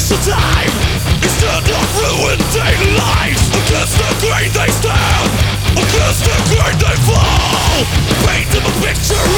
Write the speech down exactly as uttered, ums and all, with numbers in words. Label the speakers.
Speaker 1: waste of time. Instead of ruin daily lives. Against the grain they stand, against the grain they fall. Paint them a picture